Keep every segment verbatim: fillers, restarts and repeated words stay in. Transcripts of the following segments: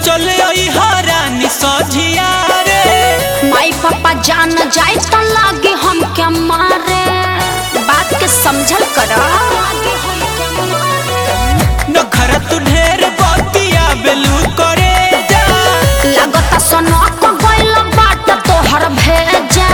चले आई हरानी सझिया रे। माई पापा जान जाए तो लागे हम क्या मारे, बात के समझल करा। नखरा तू ढेर बतिया बेलू करे जा, लगता सोना को गइल बाट तोहर भेजा।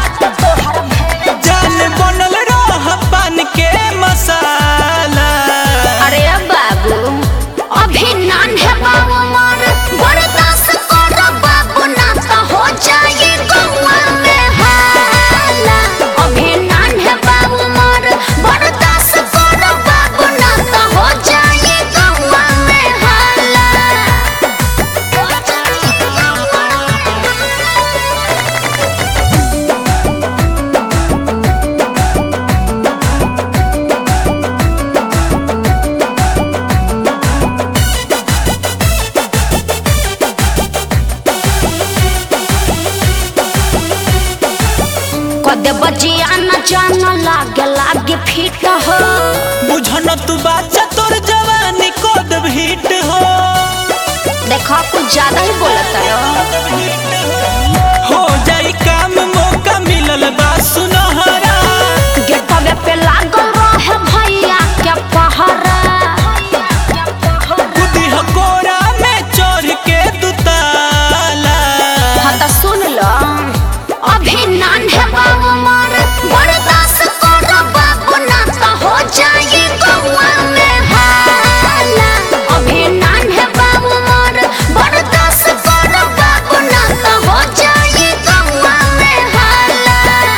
जान बनल रह पान के मसाला। अरे बाबू अभी नान है बाबू मार, बर्दाश्त करो बाबू ना तो हो जाए गौवा में हाला। अभी नान है बाबू मार, बर्दाश्त करो बाबू ना तो हो जाए गौवा में हाला। कदे बजिया न जाना लागे लागे फिट हो। बुझन तू बाचा तोर जवानी कद भीट हो। देखा कुछ ज्यादा ही बोलत हो जाई काम मौका मिलल बा सुनहरा। गेटवे पे लागल रहे भैया के पहरा। बुद्धि हकोरा में चढ़ के दुताला। हाँ तो सुन लो अभी नान है बाबू मार, बर्दाश्त करो बाबू ना तो हो जाए गौवा में हाला। अभी नान है बाबू मार, बर्दाश्त करो बाबू ना तो हो जाए गौवा में हाला।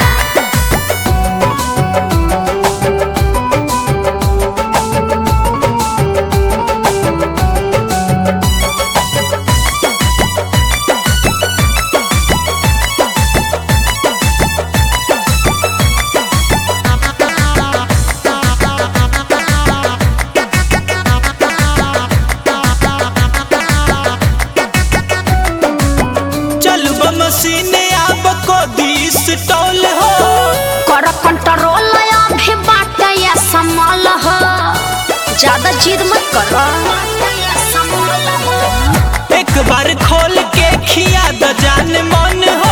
चल मशीने आब को दिस टोल हो। कर कंट्रोल अभी बात या संभाल हो, ज्यादा जिद मत करो। एक बार खोल के खिया द जान मन हो।